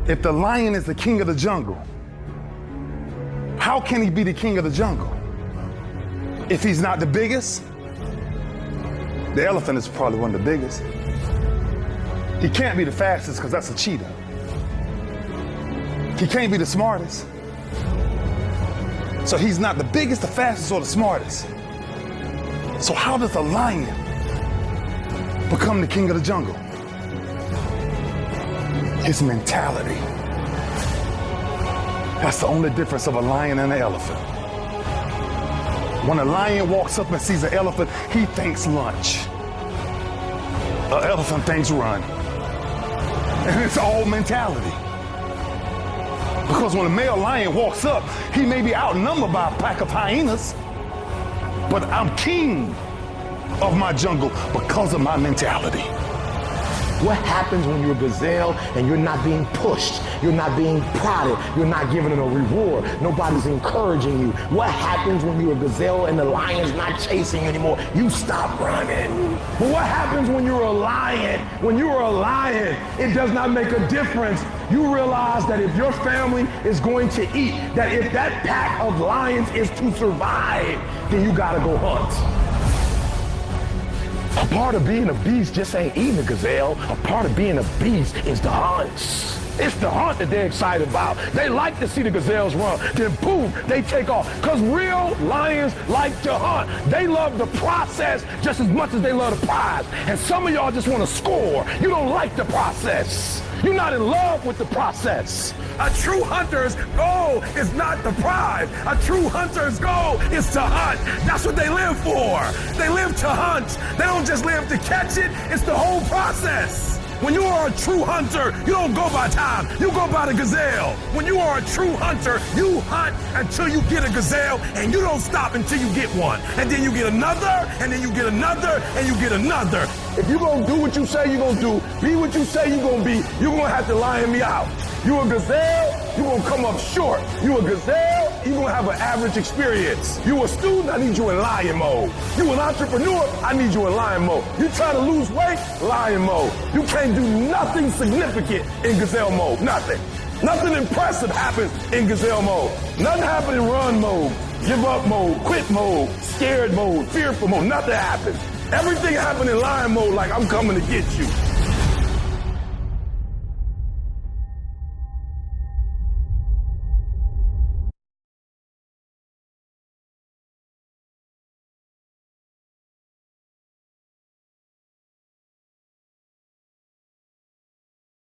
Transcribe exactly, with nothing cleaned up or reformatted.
If the lion is the king of the jungle, how can he be the king of the jungle? If he's not the biggest, the elephant is probably one of the biggest. He can't be the fastest because that's a cheetah. He can't be the smartest. So he's not the biggest, the fastest, or the smartest. So how does a lion become the king of the jungle? His mentality. That's the only difference of a lion and an elephant. When a lion walks up and sees an elephant, he thinks lunch. An elephant thinks run. And it's all mentality. Because when a male lion walks up, he may be outnumbered by a pack of hyenas, but I'm king of my jungle because of my mentality. What happens when you're a gazelle and you're not being pushed, you're not being prodded, you're not given a reward, nobody's encouraging you? What happens when you're a gazelle and the lion's not chasing you anymore? You stop running. But what happens when you're a lion? When you're a lion, it does not make a difference. You realize that if your family is going to eat, that if that pack of lions is to survive, then you gotta go hunt. A part of being a beast just ain't eating a gazelle. A part of being a beast is the hunts. It's the hunt that they're excited about. They like to see the gazelles run. Then boom, they take off. Because real lions like to hunt. They love the process just as much as they love the prize. And some of y'all just want to score. You don't like the process. You're not in love with the process. A true hunter's goal is not the prize. A true hunter's goal is to hunt. That's what they live for. They live to hunt. They don't just live to catch it. It's the whole process. When you are a true hunter, you don't go by time, you go by the gazelle. When you are a true hunter, you hunt until you get a gazelle, and you don't stop until you get one. And then you get another, and then you get another, and you get another. If you're gonna do what you say you're gonna do, be what you say you're gonna be, you're gonna have to lion me out. You a gazelle, you're gonna come up short. You a gazelle, you're gonna have an average experience. You a student, I need you in lion mode. You an entrepreneur, I need you in lion mode. You try to lose weight, lion mode. You can't do nothing significant in gazelle mode, nothing. Nothing impressive happens in gazelle mode. Nothing happens in run mode, give up mode, quit mode, scared mode, fearful mode, nothing happens. Everything happens in lion mode like I'm coming to get you.